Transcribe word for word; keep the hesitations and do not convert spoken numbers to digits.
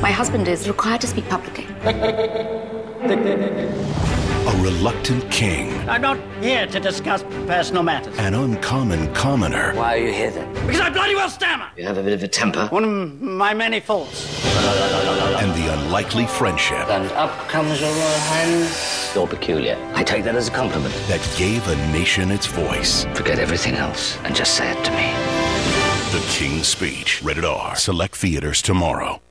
My husband is required to speak publicly. A reluctant king. I'm not here to discuss personal matters. An uncommon commoner. Why are you here then? Because I bloody well stammer. You have a bit of a temper. One of my many faults. And the unlikely friendship. And up comes your Royal Highness. You're peculiar. I take that as a compliment. That gave a nation its voice. Forget everything else and just say it to me. The King's Speech. Rated R. Select theaters tomorrow.